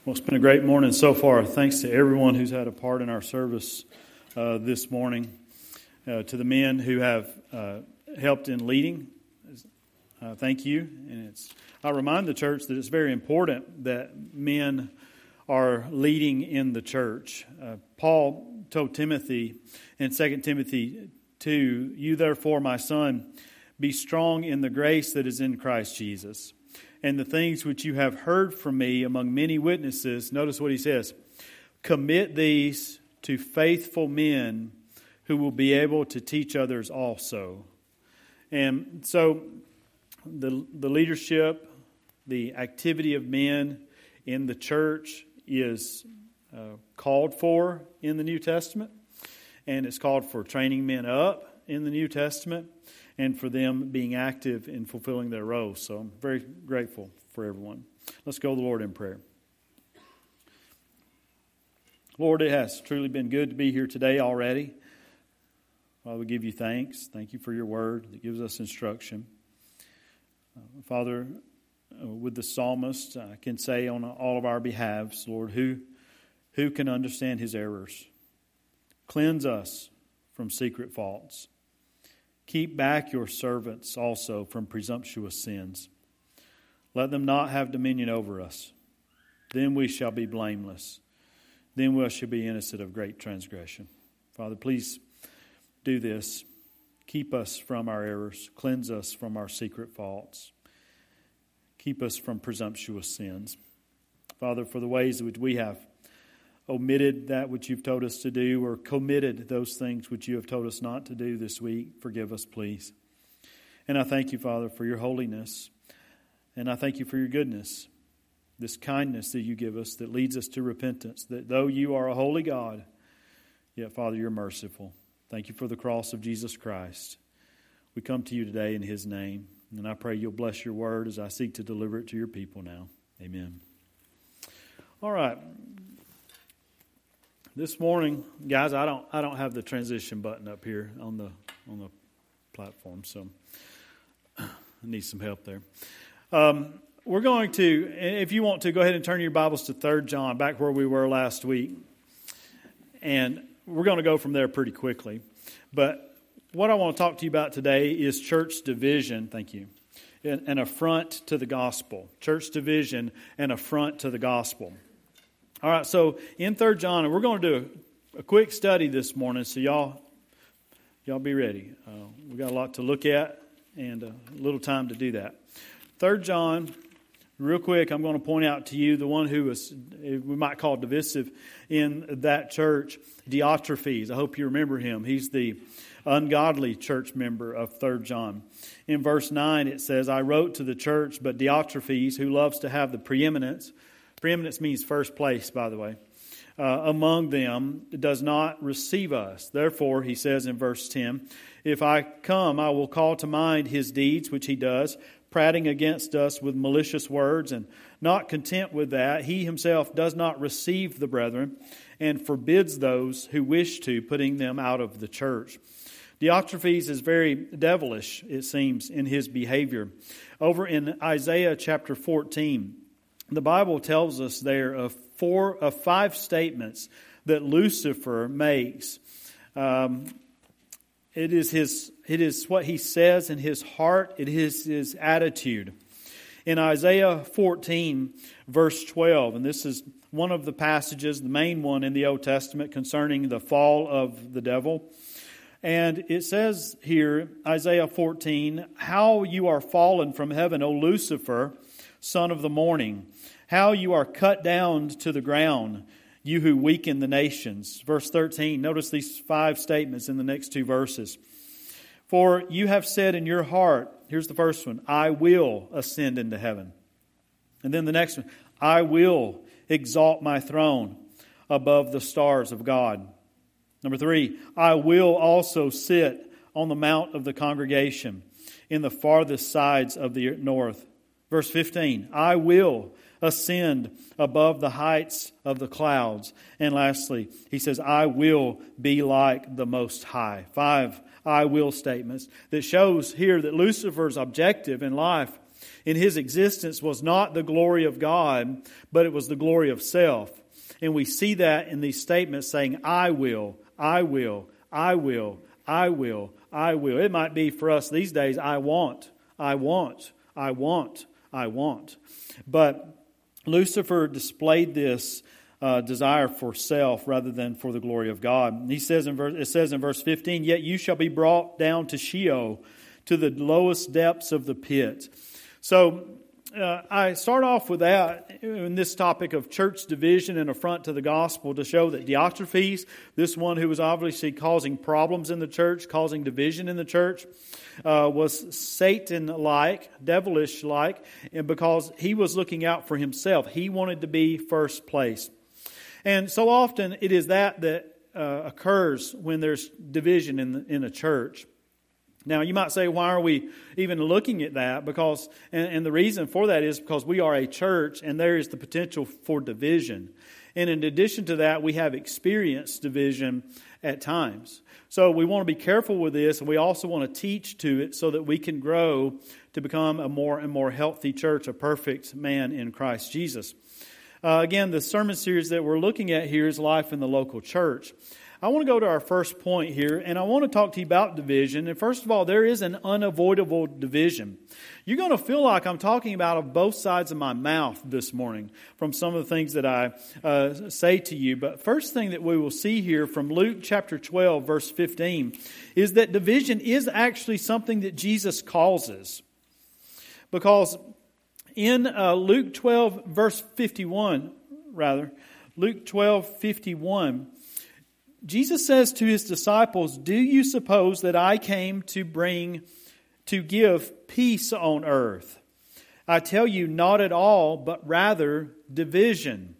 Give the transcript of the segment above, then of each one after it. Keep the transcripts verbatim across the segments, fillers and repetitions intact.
Well, it's been a great morning so far. Thanks to everyone who's had a part in our service uh, this morning. Uh, to the men who have uh, helped in leading, uh, thank you. And it's I remind the church that it's very important that men are leading in the church. Uh, Paul told Timothy in Second Timothy two, "You therefore, my son, be strong in the grace that is in Christ Jesus. And the things which you have heard from me among many witnesses," notice what he says, "commit these to faithful men who will be able to teach others also." And so the, the leadership, the activity of men in the church is uh, called for in the New Testament. And it's called for training men up in the New Testament, and for them being active in fulfilling their roles. So I'm very grateful for everyone. Let's go to the Lord in prayer. Lord, it has truly been good to be here today already. Father, we give you thanks. Thank you for your word that gives us instruction. Uh, Father, uh, with the psalmist, I can say on all of our behalves, Lord, who, who can understand his errors? Cleanse us from secret faults. Keep back your servants also from presumptuous sins. Let them not have dominion over us. Then we shall be blameless. Then we shall be innocent of great transgression. Father, please do this. Keep us from our errors. Cleanse us from our secret faults. Keep us from presumptuous sins. Father, for the ways in which we have omitted that which you've told us to do, or committed those things which you have told us not to do this week, forgive us, please. And I thank you, Father, for your holiness. And I thank you for your goodness, this kindness that you give us that leads us to repentance, that though you are a holy God, yet, Father, you're merciful. Thank you for the cross of Jesus Christ. We come to you today in his name, and I pray you'll bless your word as I seek to deliver it to your people now. Amen. All right. This morning, guys, I don't I don't have the transition button up here on the on the platform, so I need some help there. Um, we're going to, if you want to, go ahead and turn your Bibles to Third John, back where we were last week. And we're going to go from there pretty quickly. But what I want to talk to you about today is church division, thank you, an, an affront to the gospel. Church division, an affront to the gospel. All right, so in Third John, and we're going to do a, a quick study this morning, so y'all y'all be ready. Uh, we've got a lot to look at and a little time to do that. Third John, real quick, I'm going to point out to you the one who was, we might call divisive in that church, Diotrephes. I hope you remember him. He's the ungodly church member of Third John. In verse nine, it says, "I wrote to the church, but Diotrephes, who loves to have the preeminence," preeminence means first place, by the way, uh, "among them does not receive us. Therefore," he says in verse ten, "if I come, I will call to mind his deeds, which he does, prating against us with malicious words, and not content with that, he himself does not receive the brethren, and forbids those who wish to, putting them out of the church." Diotrephes is very devilish, it seems, in his behavior. Over in Isaiah chapter fourteen, the Bible tells us there of four of five statements that Lucifer makes. Um, it is his. It is what he says in his heart. It is his attitude. In Isaiah fourteen, verse twelve, and this is one of the passages, the main one in the Old Testament concerning the fall of the devil. And it says here, Isaiah fourteen, "How you are fallen from heaven, O Lucifer, son of the morning. How you are cut down to the ground, you who weaken the nations." Verse thirteen, notice these five statements in the next two verses. "For you have said in your heart," here's the first one, "I will ascend into heaven." And then the next one, "I will exalt my throne above the stars of God." Number three, "I will also sit on the mount of the congregation in the farthest sides of the north." Verse fifteen, "I will ascend above the heights of the clouds." And lastly, he says, "I will be like the Most High." Five "I will" statements that shows here that Lucifer's objective in life in His existence was not the glory of God, but it was the glory of self. And we see that in these statements saying, I will, I will, I will, I will, I will. It might be for us these days, I want, I want, I want, I want. But Lucifer displayed this uh, desire for self rather than for the glory of God. He says in verse, it says in verse fifteen, yet you shall be brought down to Sheol, to the lowest depths of the pit. So uh, I start off with that in this topic of church division and affront to the gospel to show that Diotrephes, this one who was obviously causing problems in the church, causing division in the church, uh, was Satan-like, devilish-like, and because he was looking out for himself. He wanted to be first place. And so often it is that that uh, occurs when there's division in the, in a church. Now, you might say, why are we even looking at that? Because, and, and the reason for that is because we are a church and there is the potential for division. And in addition to that, we have experienced division at times. So we want to be careful with this, and we also want to teach to it so that we can grow to become a more and more healthy church, a perfect man in Christ Jesus. Uh, again, the sermon series that we're looking at here is Life in the Local Church. I want to go to our first point here, and I want to talk to you about division. And first of all, there is an unavoidable division. You're going to feel like I'm talking about of both sides of my mouth this morning from some of the things that I uh, say to you. But first thing that we will see here from Luke chapter twelve, verse fifteen, is that division is actually something that Jesus causes. Because in uh, Luke twelve, verse fifty-one, rather, Luke twelve, fifty-one, Jesus says to His disciples, do you suppose that I came to bring, to give peace on earth? I tell you, not at all, but rather division.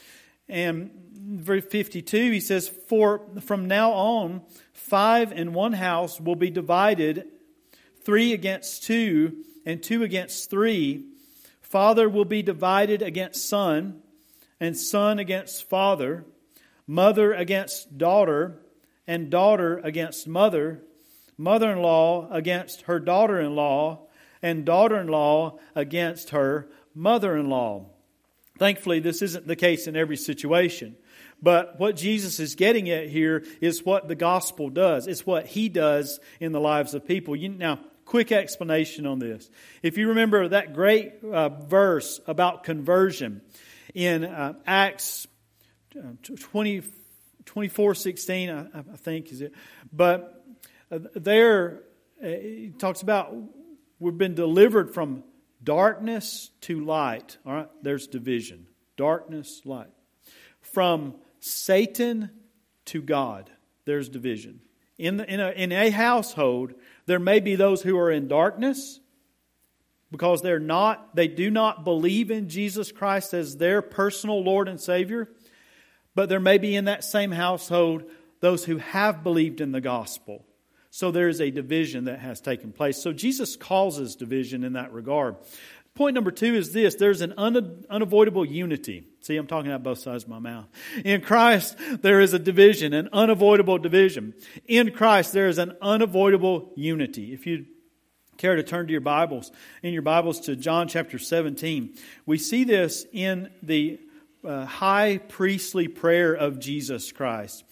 And verse fifty-two, He says, for from now on, five in one house will be divided, three against two, and two against three. Father will be divided against son, and son against father, mother against daughter, and daughter against mother, mother-in-law against her daughter-in-law, and daughter-in-law against her mother-in-law. Thankfully, this isn't the case in every situation. But what Jesus is getting at here is what the gospel does. It's what He does in the lives of people. You, now, quick explanation on this. If you remember that great uh, verse about conversion in uh, Acts twenty, twenty-four sixteen, I, I think, is it? But uh, there, uh, it talks about we've been delivered from darkness to light. All right, there's division. Darkness, light. From Satan to God, there's division. In, the, in, a, in a household, there may be those who are in darkness because they're not, they do not believe in Jesus Christ as their personal Lord and Savior. But there may be in that same household those who have believed in the gospel. So there is a division that has taken place. So Jesus causes division in that regard. Point number two is this. There's an un- unavoidable unity. See, I'm talking out both sides of my mouth. In Christ, there is a division, an unavoidable division. In Christ, there is an unavoidable unity. If you care to turn to your Bibles, in your Bibles to John chapter seventeen, we see this in the Uh, high priestly prayer of Jesus Christ.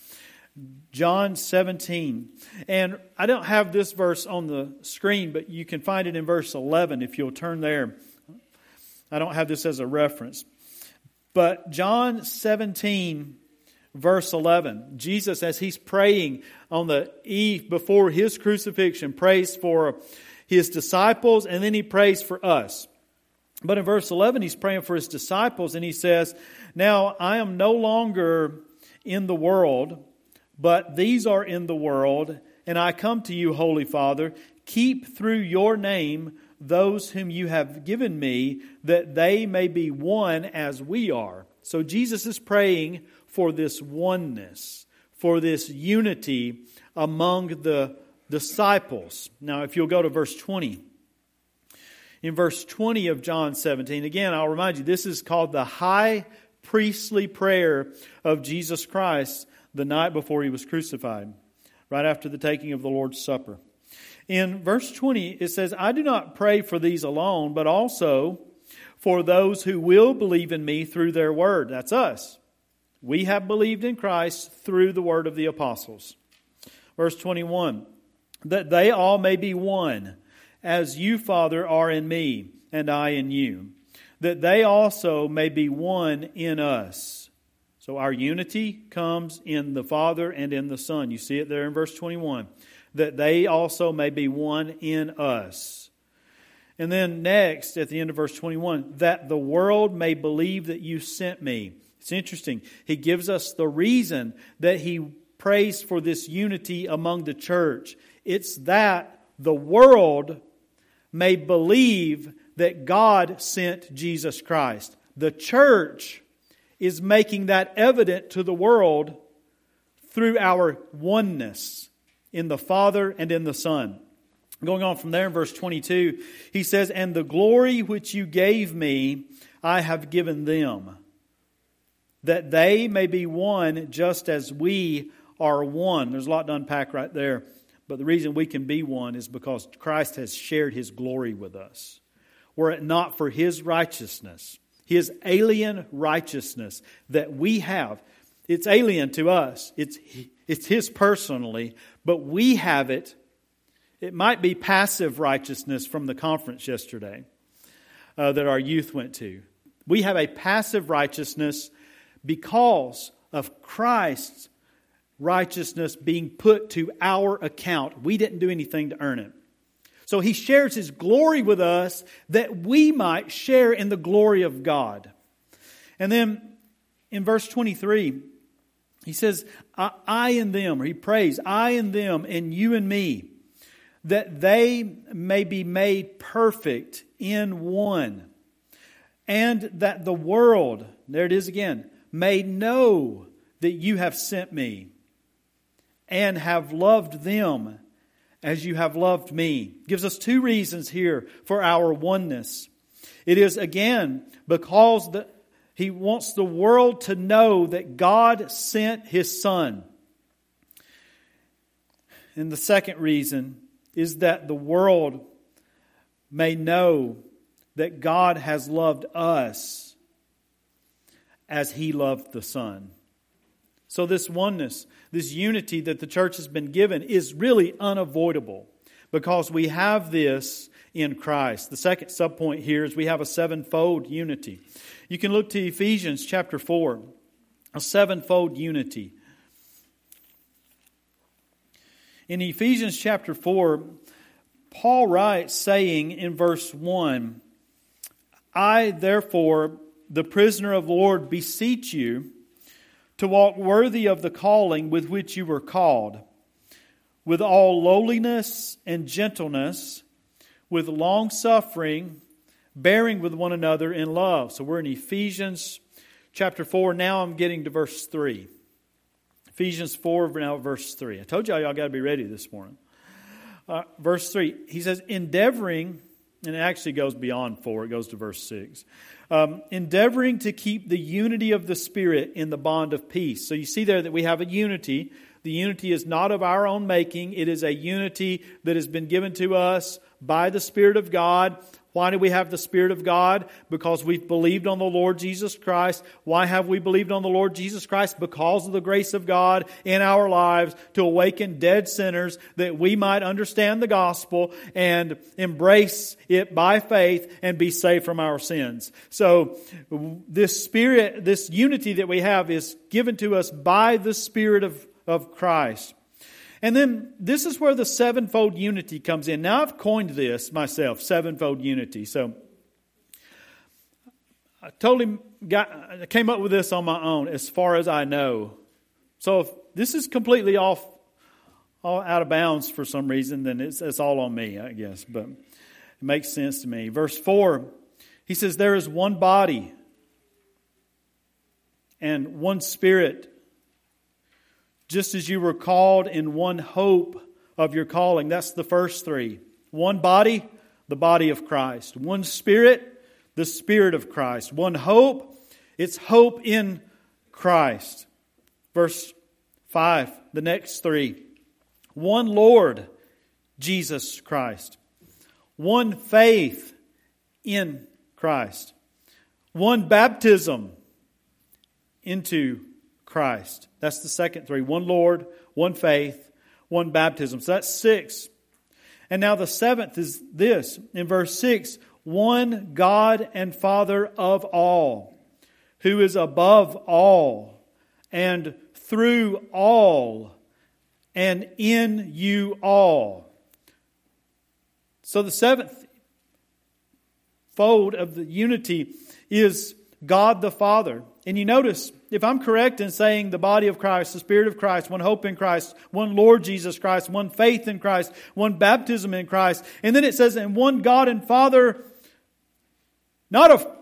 John seventeen. And I don't have this verse on the screen, but you can find it in verse eleven if you'll turn there. I don't have this as a reference. But John seventeen, verse eleven. Jesus, as He's praying on the eve before His crucifixion, prays for His disciples and then He prays for us. But in verse eleven, He's praying for His disciples and He says, now I am no longer in the world, but these are in the world, and I come to you, Holy Father. Keep through your name those whom you have given me, that they may be one as we are. So Jesus is praying for this oneness, for this unity among the disciples. Now, if you'll go to verse twenty. In verse twenty of John seventeen, again, I'll remind you, this is called the high priestly prayer of Jesus Christ the night before He was crucified, right after the taking of the Lord's Supper. In verse twenty, it says, I do not pray for these alone, but also for those who will believe in me through their word. That's us. We have believed in Christ through the word of the apostles. Verse twenty-one, that they all may be one, as you, Father, are in me, and I in you, that they also may be one in us. So our unity comes in the Father and in the Son. You see it there in verse twenty-one. That they also may be one in us. And then next, at the end of verse twenty-one, that the world may believe that you sent me. It's interesting. He gives us the reason that he prays for this unity among the church. It's that the world may believe that God sent Jesus Christ. The church is making that evident to the world through our oneness in the Father and in the Son. Going on from there in verse twenty-two, he says, and the glory which you gave me, I have given them, that they may be one just as we are one. There's a lot to unpack right there. But the reason we can be one is because Christ has shared His glory with us. Were it not for His righteousness, His alien righteousness that we have, it's alien to us. It's, it's His personally, but we have it. It might be passive righteousness from the conference yesterday uh, that our youth went to. We have a passive righteousness because of Christ's righteousness being put to our account. We didn't do anything to earn it. So He shares His glory with us that we might share in the glory of God. And then in verse twenty-three, He says, I, I and them, or He prays, I and them and you and me, that they may be made perfect in one, and that the world, there it is again, may know that you have sent me and have loved them as you have loved me. Gives us two reasons here for our oneness. It is, again, because the, He wants the world to know that God sent His Son. And the second reason is that the world may know that God has loved us as He loved the Son. So this oneness, this unity that the church has been given is really unavoidable because we have this in Christ. The second subpoint here is we have a sevenfold unity. You can look to Ephesians chapter four, a sevenfold unity. In Ephesians chapter four, Paul writes, saying in verse one, I therefore, the prisoner of the Lord, beseech you to walk worthy of the calling with which you were called, with all lowliness and gentleness, with long suffering, bearing with one another in love. So we're in Ephesians chapter four. Now I'm getting to verse three. Ephesians four, now verse three. I told y'all y'all got to be ready this morning. Uh, verse three, he says, endeavoring, and it actually goes beyond four, it goes to verse six. Um, endeavoring to keep the unity of the Spirit in the bond of peace. So you see there that we have a unity. The unity is not of our own making. It is a unity that has been given to us by the Spirit of God. Why do we have the Spirit of God? Because we've believed on the Lord Jesus Christ. Why have we believed on the Lord Jesus Christ? Because of the grace of God in our lives to awaken dead sinners that we might understand the gospel and embrace it by faith and be saved from our sins. So this Spirit, this unity that we have is given to us by the Spirit of, of Christ. And then this is where the sevenfold unity comes in. Now I've coined this myself, sevenfold unity. So I totally got, I came up with this on my own as far as I know. So if this is completely off, all out of bounds for some reason, then it's, it's all on me, I guess. But it makes sense to me. Verse four, he says, there is one body and one Spirit, just as you were called in one hope of your calling. That's the first three. One body, the body of Christ. One Spirit, the Spirit of Christ. One hope, it's hope in Christ. Verse five, the next three. One Lord, Jesus Christ. One faith in Christ. One baptism into Christ. That's the second three. One Lord, one faith, one baptism. So that's six. And now the seventh is this. In verse six, one God and Father of all, who is above all, and through all, and in you all. So the seventh fold of the unity is God the Father. And you notice, if I'm correct in saying the body of Christ, the Spirit of Christ, one hope in Christ, one Lord Jesus Christ, one faith in Christ, one baptism in Christ, and then it says, and one God and Father, not of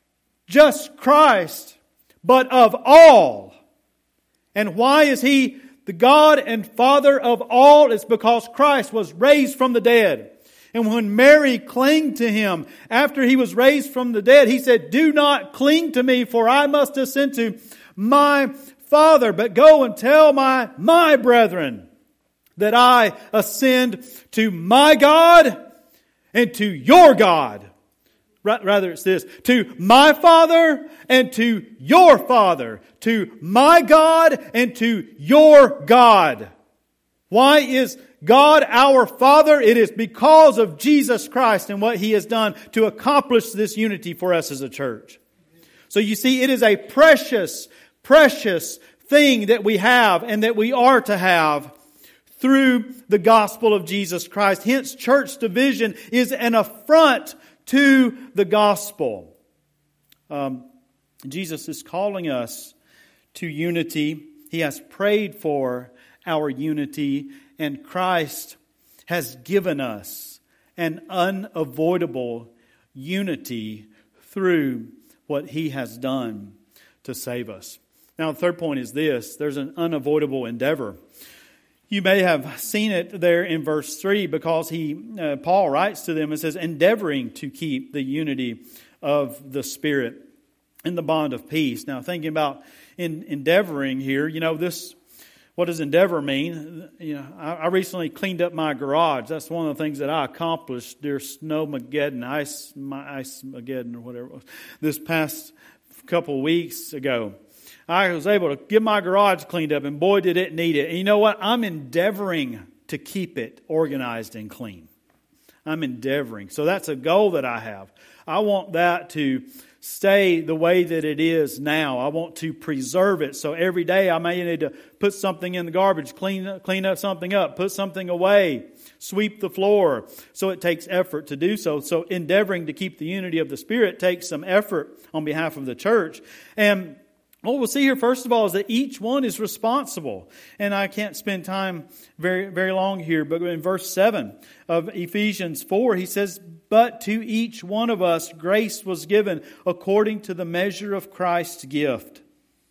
just Christ, but of all. And why is He the God and Father of all? It's because Christ was raised from the dead. And when Mary clung to Him after He was raised from the dead, He said, do not cling to me, for I must ascend to my Father, but go and tell my, my brethren that I ascend to my God and to your God. Rather, it's this, to my Father and to your Father, to my God and to your God. Why is God our Father? It is because of Jesus Christ and what He has done to accomplish this unity for us as a church. So you see, it is a precious, precious thing that we have and that we are to have through the gospel of Jesus Christ. Hence, church division is an affront to the gospel. Um, Jesus is calling us to unity. He has prayed for our unity, and Christ has given us an unavoidable unity through what He has done to save us. Now, the third point is this. There's an unavoidable endeavor. You may have seen it there in verse three, because he, uh, Paul writes to them and says, endeavoring to keep the unity of the Spirit in the bond of peace. Now, thinking about in endeavoring here, you know, this, what does endeavor mean? You know, I, I recently cleaned up my garage. That's one of the things that I accomplished during Snowmageddon, Ice, my Ice-mageddon or whatever it was, this past couple of weeks ago. I was able to get my garage cleaned up, and boy, did it need it. And you know what? I'm endeavoring to keep it organized and clean. I'm endeavoring. So that's a goal that I have. I want that to stay the way that it is now. I want to preserve it. So every day I may need to put something in the garbage, clean, clean up something up, put something away, sweep the floor. So it takes effort to do so. So endeavoring to keep the unity of the Spirit takes some effort on behalf of the church. And what we'll see here, first of all, is that each one is responsible. And I can't spend time very, very long here, but in verse seven of Ephesians four, he says, but to each one of us grace was given according to the measure of Christ's gift.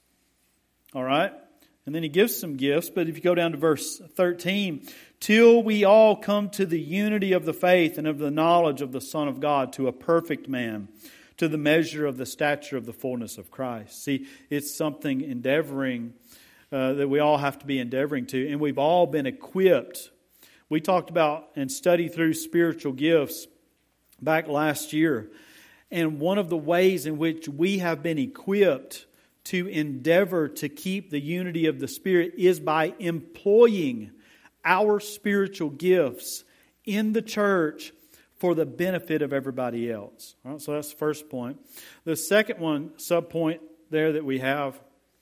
All right? And then he gives some gifts, but if you go down to verse thirteen, till we all come to the unity of the faith and of the knowledge of the Son of God, to a perfect man, to the measure of the stature of the fullness of Christ. See, it's something endeavoring uh, that we all have to be endeavoring to. And we've all been equipped. We talked about and studied through spiritual gifts back last year. And one of the ways in which we have been equipped to endeavor to keep the unity of the Spirit is by employing our spiritual gifts in the church for the benefit of everybody else. All right, so that's the first point. The second one, sub-point there that we have,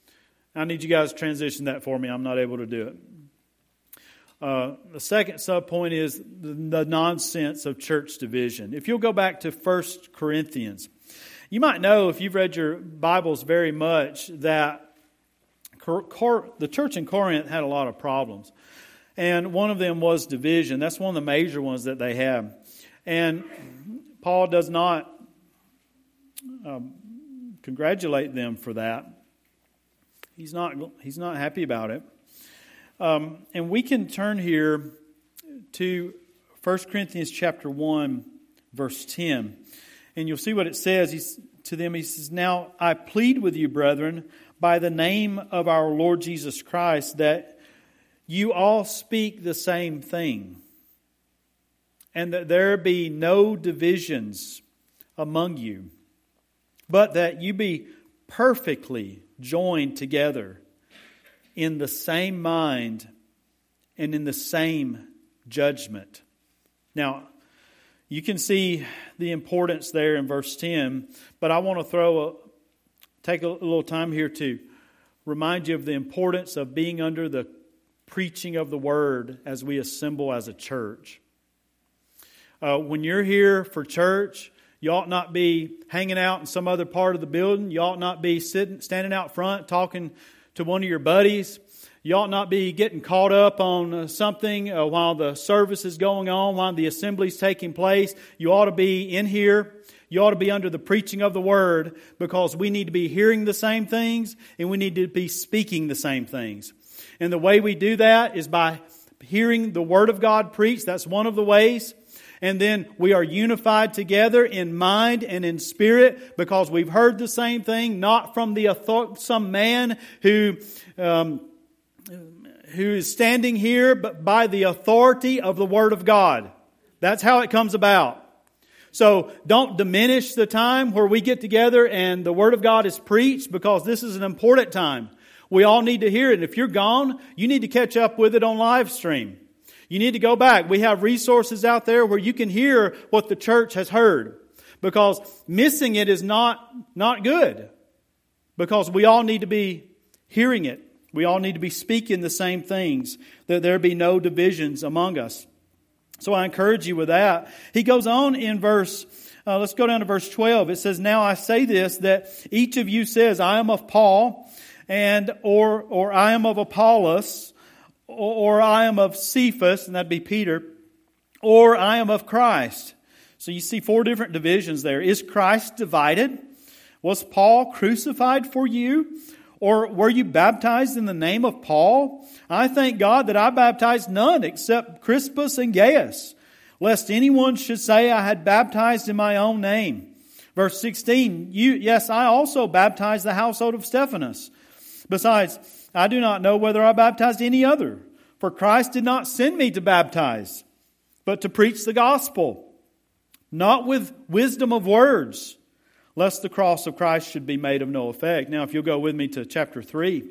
I need you guys to transition that for me. I'm not able to do it. Uh, the second sub-point is the, the nonsense of church division. If you'll go back to First Corinthians, you might know, if you've read your Bibles very much, that Cor- Cor- the church in Corinth had a lot of problems. And one of them was division. That's one of the major ones that they had. And Paul does not um, congratulate them for that. He's not, he's not happy about it. Um, and we can turn here to First Corinthians chapter one, verse ten. And you'll see what it says. He's, to them, he says, now I plead with you, brethren, by the name of our Lord Jesus Christ, that you all speak the same thing. and that there be no divisions among you, but that you be perfectly joined together in the same mind and in the same judgment. Now, you can see the importance there in verse ten, but I want to throw a, take a little time here to remind you of the importance of being under the preaching of the Word as we assemble as a church. Uh, when you're here for church, you ought not be hanging out in some other part of the building. You ought not be sitting, standing out front talking to one of your buddies. You ought not be getting caught up on uh, something uh, while the service is going on, while the assembly is taking place. You ought to be in here. You ought to be under the preaching of the Word, because we need to be hearing the same things and we need to be speaking the same things. And the way we do that is by hearing the Word of God preached. That's one of the ways. And then we are unified together in mind and in spirit, because we've heard the same thing, not from the author- some man who um, who is standing here, but by the authority of the Word of God. That's how it comes about. So don't diminish the time where we get together and the Word of God is preached, because this is an important time. We all need to hear it. And if you're gone, you need to catch up with it on live stream. You need to go back. We have resources out there where you can hear what the church has heard, because missing it is not, not good, because we all need to be hearing it. We all need to be speaking the same things, that there be no divisions among us. So I encourage you with that. He goes on in verse, uh, let's go down to verse twelve. It says, "Now I say this, that each of you says, I am of Paul, and or or I am of Apollos, or, or I am of Cephas," and that'd be Peter, "or I am of Christ." So you see four different divisions there. Is Christ divided? Was Paul crucified for you? Or were you baptized in the name of Paul? I thank God that I baptized none except Crispus and Gaius, lest anyone should say I had baptized in my own name. Verse sixteen, you, yes, I also baptized the household of Stephanas. Besides, I do not know whether I baptized any other, for Christ did not send me to baptize, but to preach the gospel, not with wisdom of words, lest the cross of Christ should be made of no effect. Now, if you'll go with me to chapter three.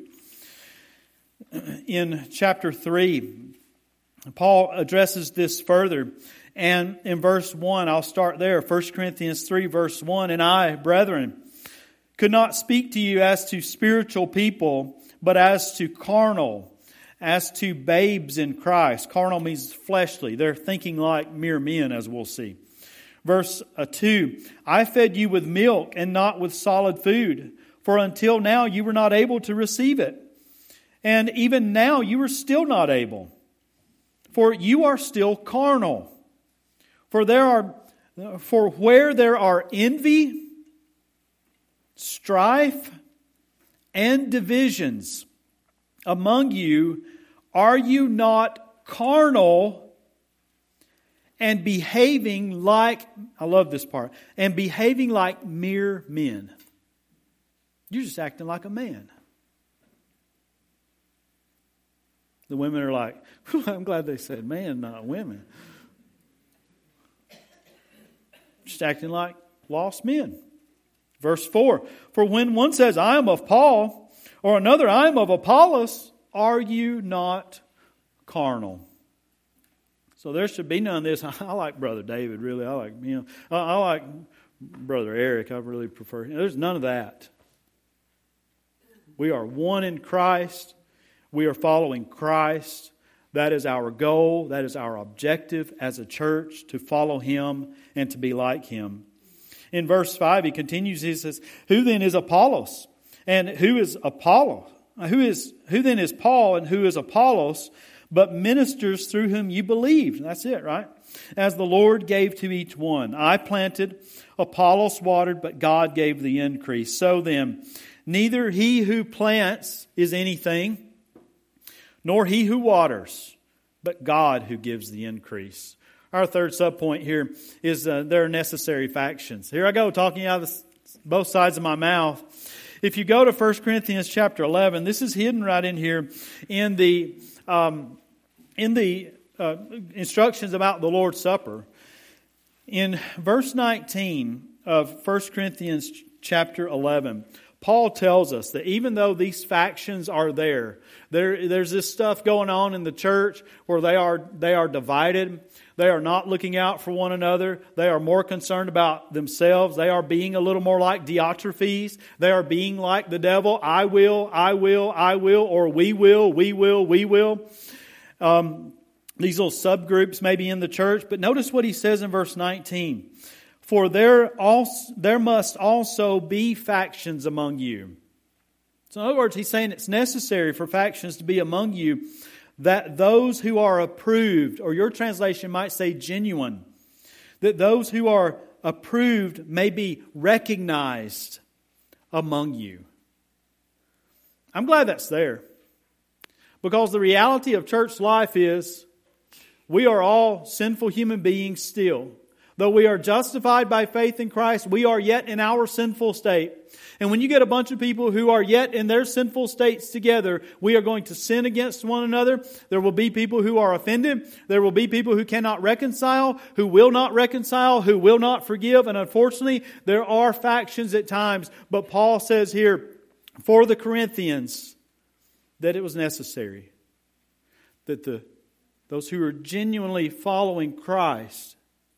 In chapter three, Paul addresses this further. And in verse one, I'll start there. First Corinthians three, verse one. "And I, brethren, could not speak to you as to spiritual people, but as to carnal, as to babes in Christ." Carnal means fleshly. They're thinking like mere men, as we'll see. Verse two, "I fed you with milk and not with solid food, for until now you were not able to receive it. And even now you are still not able, for you are still carnal. For there are, for where there are envy, strife, and divisions among you, are you not carnal and behaving like," I love this part, "and behaving like mere men?" You're just acting like a man. The women are like, I'm glad they said man, not women. Just acting like lost men. Verse four, "For when one says, I am of Paul, or another, I am of Apollos, are you not carnal?" So there should be none of this. I like Brother David, really. I like him. I, I like Brother Eric. I really prefer him. There's none of that. We are one in Christ. We are following Christ. That is our goal. That is our objective as a church, to follow Him and to be like Him. In verse five, he continues. He says, "Who then is Apollos? And who is Apollo? Who is who then is Paul, and who is Apollos? But ministers through whom you believed." That's it, right? "As the Lord gave to each one. I planted, Apollos watered, but God gave the increase. So then, neither he who plants is anything, nor he who waters, but God who gives the increase." Our third subpoint here is uh, there are necessary factions. Here I go, talking out of both sides of my mouth. If you go to First Corinthians chapter eleven, this is hidden right in here in the um, in the uh, instructions about the Lord's Supper. In verse nineteen of First Corinthians chapter eleven, Paul tells us that even though these factions are there, there there's this stuff going on in the church where they are they are divided. They are not looking out for one another. They are more concerned about themselves. They are being a little more like Diotrephes. They are being like the devil. I will, I will, I will, or we will, we will, we will. Um, these little subgroups may be in the church, but notice what he says in verse nineteen. For there also, there must also be factions among you. So in other words, he's saying it's necessary for factions to be among you, that those who are approved, or your translation might say genuine, that those who are approved may be recognized among you. I'm glad that's there. Because the reality of church life is we are all sinful human beings still. Though we are justified by faith in Christ, we are yet in our sinful state. And when you get a bunch of people who are yet in their sinful states together, we are going to sin against one another. There will be people who are offended. There will be people who cannot reconcile, who will not reconcile, who will not forgive. And unfortunately, there are factions at times. But Paul says here, for the Corinthians, that it was necessary. That the those who are genuinely following Christ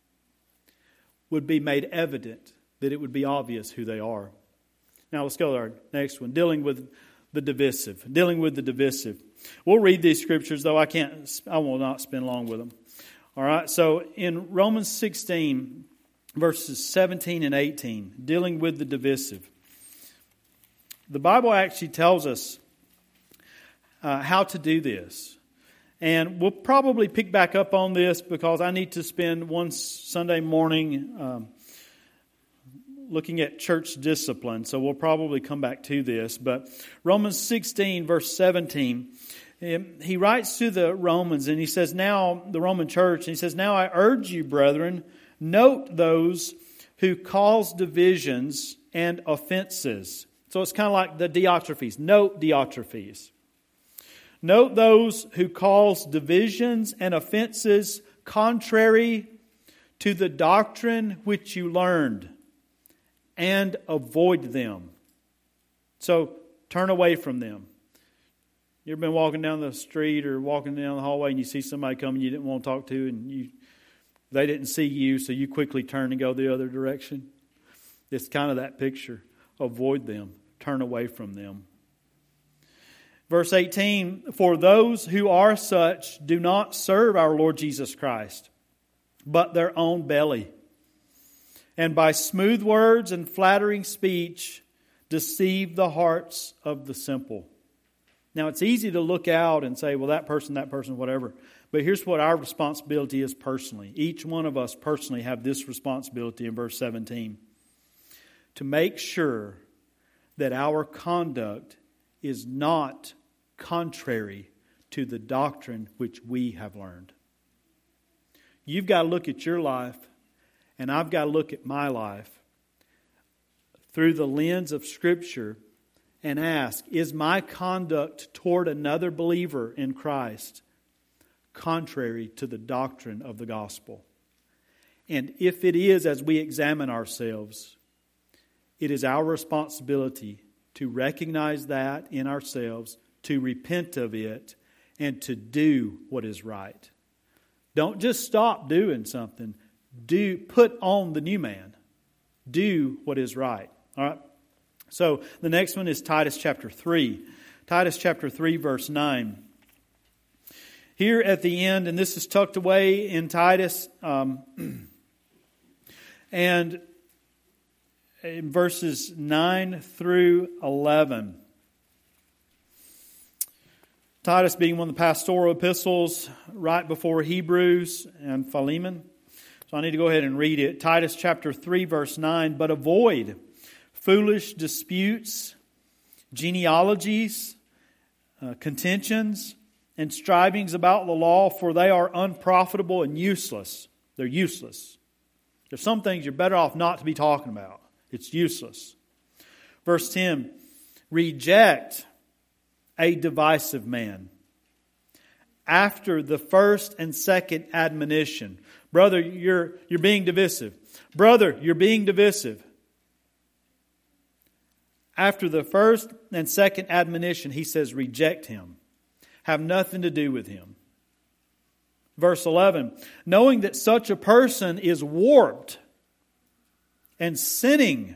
would be made evident, that it would be obvious who they are. Now let's go to our next one, dealing with the divisive. Dealing with the divisive. We'll read these scriptures, though I can't. I will not spend long with them. All right. So in Romans sixteen, verses seventeen and eighteen, dealing with the divisive, the Bible actually tells us uh, how to do this. And we'll probably pick back up on this because I need to spend one Sunday morning um, looking at church discipline. So we'll probably come back to this. But Romans sixteen, verse seventeen, he writes to the Romans and he says, now, the Roman church, and he says, now I urge you, brethren, note those who cause divisions and offenses. So it's kind of like the Diotrephes. Note Diotrephes. Note those who cause divisions and offenses contrary to the doctrine which you learned, and avoid them. So turn away from them. You ever been walking down the street or walking down the hallway and you see somebody coming you didn't want to talk to, and you they didn't see you, so you quickly turn and go the other direction? It's kind of that picture. Avoid them. Turn away from them. Verse eighteen, for those who are such do not serve our Lord Jesus Christ, but their own belly, and by smooth words and flattering speech deceive the hearts of the simple. Now it's easy to look out and say, well, that person, that person, whatever. But here's what our responsibility is personally. Each one of us personally have this responsibility in verse seventeen. To make sure that our conduct is not contrary to the doctrine which we have learned. You've got to look at your life, and I've got to look at my life through the lens of Scripture and ask, is my conduct toward another believer in Christ contrary to the doctrine of the gospel? And if it is, as we examine ourselves, it is our responsibility to recognize that in ourselves, to repent of it, and to do what is right. Don't just stop doing something. Do put on the new man. Do what is right. All right. So the next one is Titus chapter three. Titus chapter three, verse nine. Here at the end, and this is tucked away in Titus, um, and in verses nine through eleven. Titus being one of the pastoral epistles right before Hebrews and Philemon. So I need to go ahead and read it. Titus chapter three, verse nine. But avoid foolish disputes, genealogies, uh, contentions, and strivings about the law, for they are unprofitable and useless. They're useless. There's some things you're better off not to be talking about. It's useless. Verse ten. Reject a divisive man after the first and second admonition. Brother, you're, you're being divisive. Brother, you're being divisive. After the first and second admonition, he says, reject him. Have nothing to do with him. Verse eleven, knowing that such a person is warped and sinning,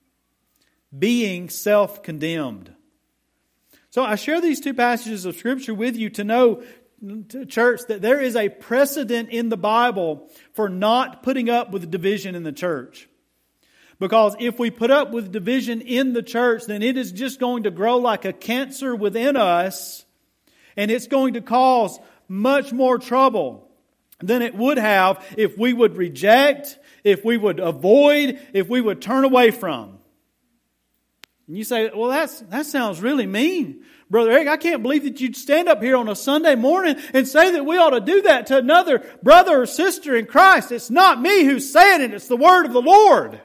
being self-condemned. So I share these two passages of Scripture with you to know, church, that there is a precedent in the Bible for not putting up with division in the church. Because if we put up with division in the church, then it is just going to grow like a cancer within us, and it's going to cause much more trouble than it would have if we would reject, if we would avoid, if we would turn away from. And you say, well, that's, that sounds really mean. Brother Eric, I can't believe that you'd stand up here on a Sunday morning and say that we ought to do that to another brother or sister in Christ. It's not me who's saying it. It's the word of the Lord.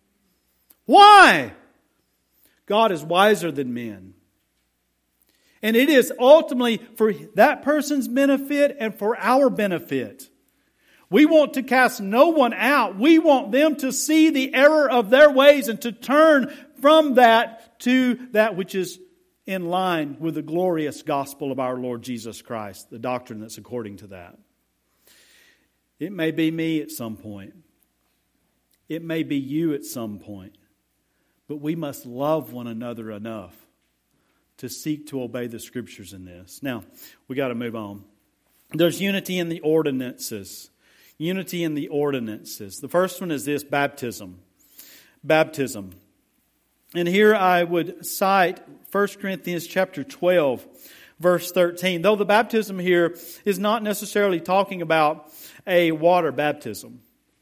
Why? God is wiser than men. And it is ultimately for that person's benefit and for our benefit. We want to cast no one out. We want them to see the error of their ways and to turn from that to that which is in line with the glorious gospel of our Lord Jesus Christ, the doctrine that's according to that. It may be me at some point. It may be you at some point. But we must love one another enough to seek to obey the Scriptures in this. Now, we got to move on. There's unity in the ordinances. Unity in the ordinances. The first one is this, baptism. Baptism. And here I would cite First Corinthians chapter twelve, verse thirteen. Though the baptism here is not necessarily talking about a water baptism.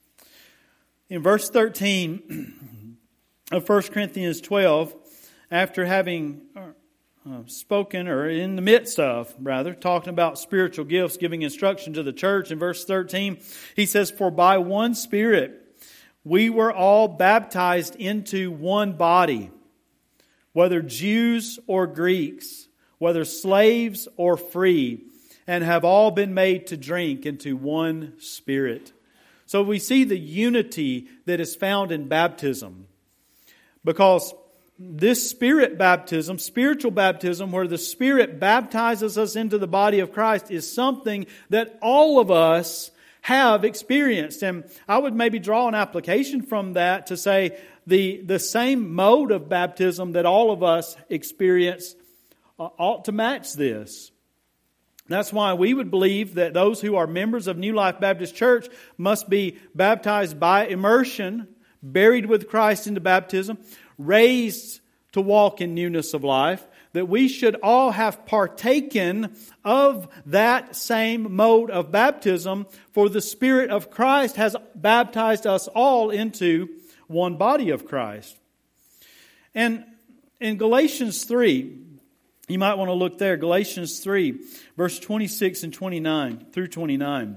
In verse thirteen of First Corinthians twelve, after having uh, spoken, or in the midst of, rather, talking about spiritual gifts, giving instruction to the church, in verse thirteen, he says, for by one Spirit we were all baptized into one body, whether Jews or Greeks, whether slaves or free, and have all been made to drink into one Spirit. So we see the unity that is found in baptism. Because this Spirit baptism, spiritual baptism, where the Spirit baptizes us into the body of Christ, is something that all of us have experienced. And I would maybe draw an application from that to say the, the same mode of baptism that all of us experience uh, ought to match this. That's why we would believe that those who are members of New Life Baptist Church must be baptized by immersion, buried with Christ into baptism, raised to walk in newness of life, that we should all have partaken of that same mode of baptism, for the Spirit of Christ has baptized us all into one body of Christ. And in Galatians three, you might want to look there, Galatians three, verse twenty-six and twenty-nine through twenty-nine.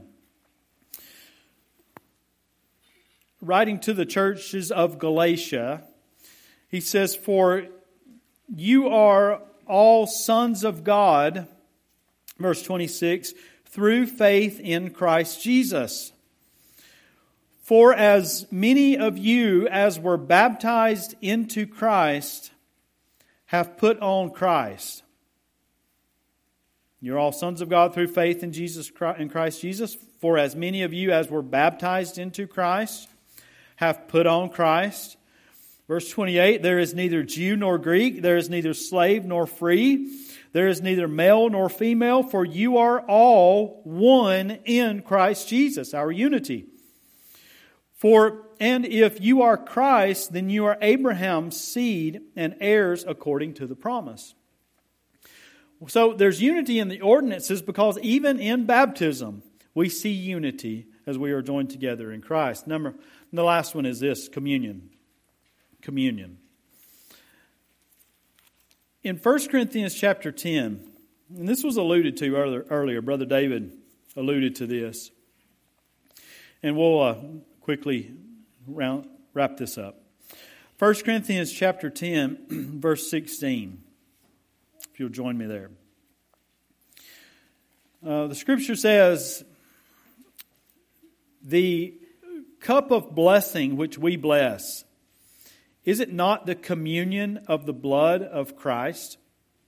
Writing to the churches of Galatia, he says, for you are all sons of God, verse twenty-six, through faith in Christ Jesus. For as many of you as were baptized into Christ have put on Christ. You're all sons of God through faith in Jesus in Christ Jesus. For as many of you as were baptized into Christ have put on Christ. Verse twenty-eight, there is neither Jew nor Greek, there is neither slave nor free, there is neither male nor female, for you are all one in Christ Jesus, our unity. For, and if you are Christ, then you are Abraham's seed and heirs according to the promise. So there's unity in the ordinances because even in baptism, we see unity as we are joined together in Christ. Number, the last one is this, communion. Communion. In First Corinthians chapter ten, and this was alluded to earlier, earlier Brother David alluded to this. And we'll uh, quickly round, wrap this up. First Corinthians chapter ten, verse sixteen. If you'll join me there. Uh, the Scripture says, the cup of blessing which we bless, is it not the communion of the blood of Christ?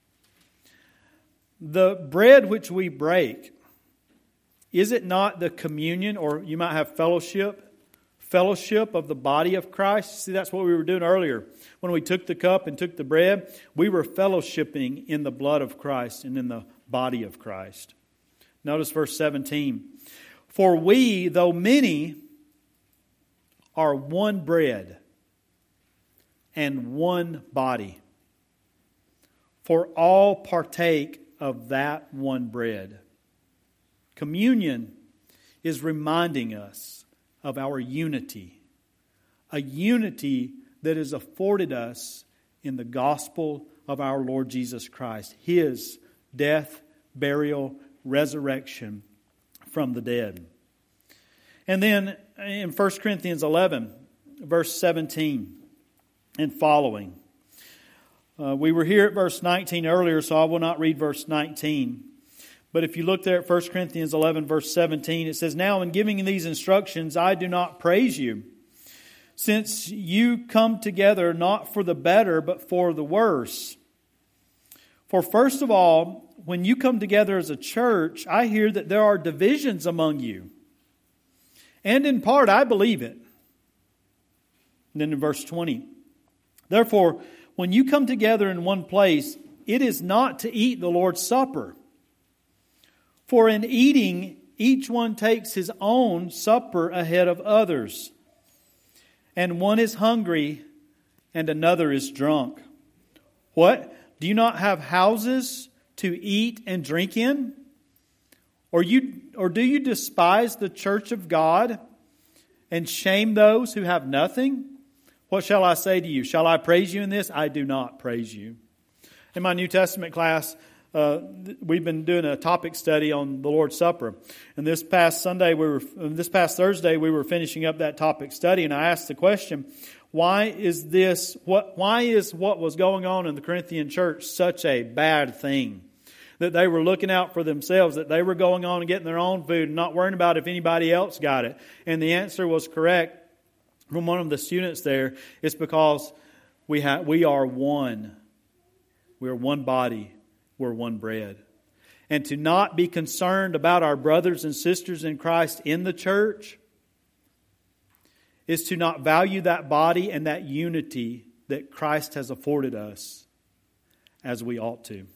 The bread which we break, is it not the communion, or you might have fellowship, fellowship of the body of Christ? See, that's what we were doing earlier. When we took the cup and took the bread, we were fellowshipping in the blood of Christ and in the body of Christ. Notice verse seventeen. For we, though many, are one bread and one body. For all partake of that one bread. Communion is reminding us of our unity. A unity that is afforded us in the gospel of our Lord Jesus Christ. His death, burial, resurrection from the dead. And then in First Corinthians eleven, verse seventeen and following. Uh, we were here at verse nineteen earlier, so I will not read verse nineteen. But if you look there at First Corinthians eleven, verse seventeen, it says, Now in giving these instructions, I do not praise you, since you come together not for the better, but for the worse. For first of all, when you come together as a church, I hear that there are divisions among you. And in part, I believe it. And then in verse twenty, Therefore, when you come together in one place, it is not to eat the Lord's Supper. For in eating, each one takes his own supper ahead of others. And one is hungry, and another is drunk. What? Do you not have houses to eat and drink in? Or you, or do you despise the church of God and shame those who have nothing? What shall I say to you? Shall I praise you in this? I do not praise you. In my New Testament class, uh, we've been doing a topic study on the Lord's Supper. And this past Sunday, we were, this past Thursday, we were finishing up that topic study, and I asked the question, why is this, what, why is what was going on in the Corinthian church such a bad thing? That they were looking out for themselves, that they were going on and getting their own food and not worrying about if anybody else got it. And the answer was correct from one of the students there. It's because we have, we are one. We are one body. We're one bread. And to not be concerned about our brothers and sisters in Christ in the church is to not value that body and that unity that Christ has afforded us as we ought to.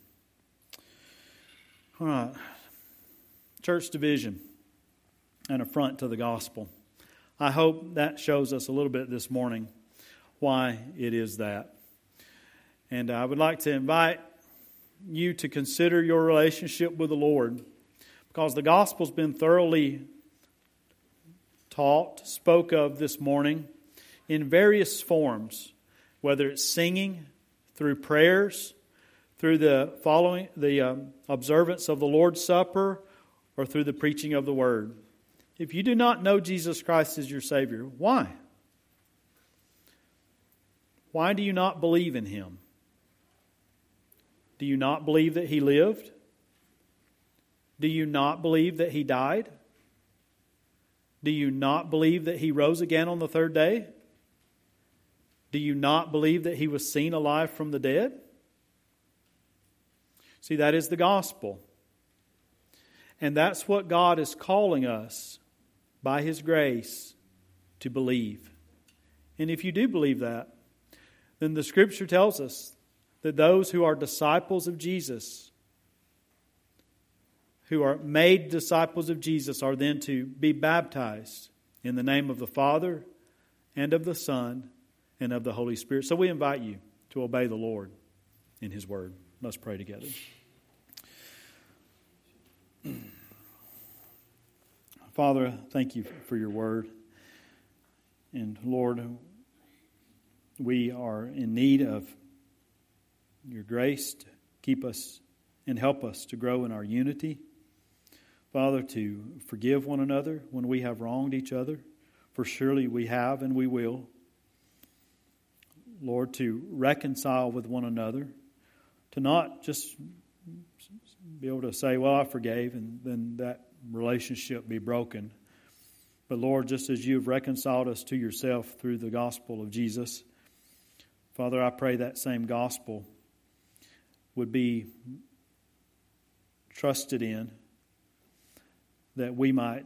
All right. Church division, an affront to the gospel. I hope that shows us a little bit this morning why it is that. And I would like to invite you to consider your relationship with the Lord, because the gospel's been thoroughly taught, spoke of this morning in various forms, whether it's singing, through prayers, through the following the um, observance of the Lord's Supper, or through the preaching of the Word. If you do not know Jesus Christ as your Savior, why? Why do you not believe in Him? Do you not believe that He lived? Do you not believe that He died? Do you not believe that He rose again on the third day? Do you not believe that He was seen alive from the dead? See, that is the gospel. And that's what God is calling us by His grace to believe. And if you do believe that, then the Scripture tells us that those who are disciples of Jesus, who are made disciples of Jesus, are then to be baptized in the name of the Father and of the Son and of the Holy Spirit. So we invite you to obey the Lord in His Word. Let's pray together. Father, thank you for your Word. And Lord, we are in need of your grace to keep us and help us to grow in our unity. Father, to forgive one another when we have wronged each other, for surely we have and we will. Lord, to reconcile with one another, to not just be able to say, well, I forgave, and then that relationship be broken. But Lord, just as you have reconciled us to yourself through the gospel of Jesus, Father, I pray that same gospel would be trusted in, that we might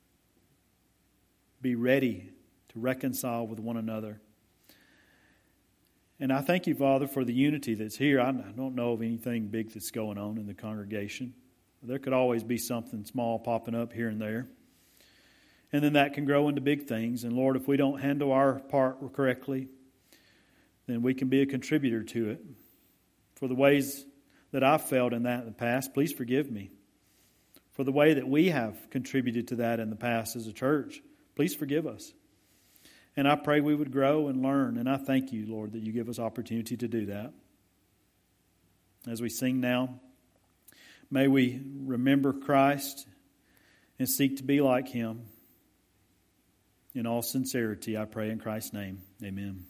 be ready to reconcile with one another. And I thank you, Father, for the unity that's here. I don't know of anything big that's going on in the congregation. There could always be something small popping up here and there. And then that can grow into big things. And Lord, if we don't handle our part correctly, then we can be a contributor to it. For the ways that I've failed in that in the past, please forgive me. For the way that we have contributed to that in the past as a church, please forgive us. And I pray we would grow and learn. And I thank you, Lord, that you give us opportunity to do that. As we sing now, may we remember Christ and seek to be like him. In all sincerity, I pray in Christ's name. Amen.